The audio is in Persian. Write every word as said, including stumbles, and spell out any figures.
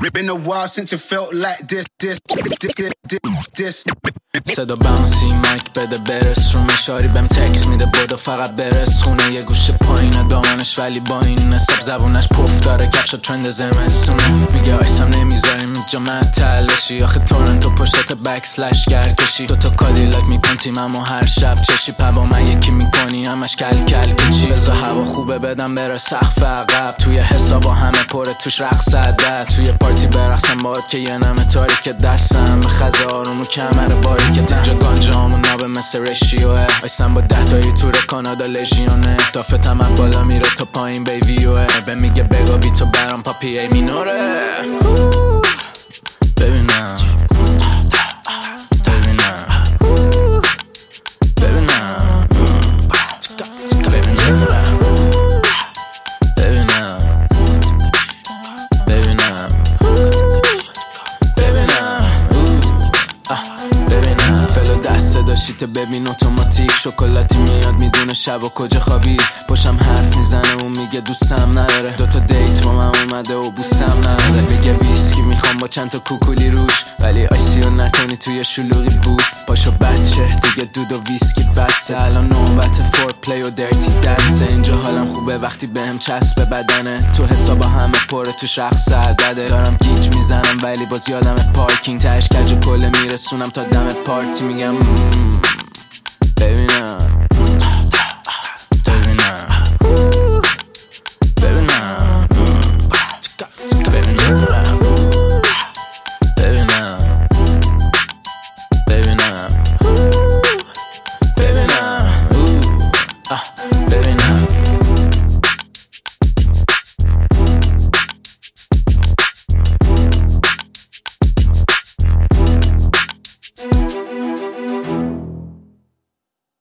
Been a while since it felt like this, this, this, this, this. صدا باونسی مایک بده برس رو مشاری بهم تکس میده بودو فقط برس خونه یه گوشه پایینه دامنش ولی با این نصاب زبونش پف داره کفش ترند زمستونه میگه آیسم نمیذاریم اینجا معطل بشی آخه تورنتو پشتت بک سلش گرکشی دوتا کادیلاک میپنتیم اما هر شب چشی پبا من یکی میکنی همش کل کل کچی بزا هوا خوبه بدم بره سقف عقب توی حسابا همه پره توش رقص عدد توی پارتی برقصم باید که یه نمه تاریک دستم خزه آروم و کمر باری که تنجا گانجامون نابه مثل رشیوه آیسم با ده تایی توره کانادا لژیونه دافتم از بالا میره تا پایین بیویوه به میگه بگا بی تو برام پاپی ای مینوره ببینم ببینم ببینم ببینم ببینم ببینم فلو دست داشتیت ببین اتوماتیک شکلاتی میاد میدونه شب و کجا خوابی پاشم حرف میزنه و میگه دوستم نداره دوتا دیت با من اومده و بوسم نداره بگه ویسکی میخوام با چند تا کوکولی روش ولی آیسیو نکنی توی شلوغی بود پاشو بچه دیگه دود و ویسکی بسته الان نوبت فور پلی و درتی دنسه اینجا حالم خوبه وقتی بهم چسب بدنه تو حسابا همه پره تو شخص عدده دارم گیج میزنم ولی باز یادم پارکینگ تهش کج کله میرسونم تا دم پارتی میگم ببینم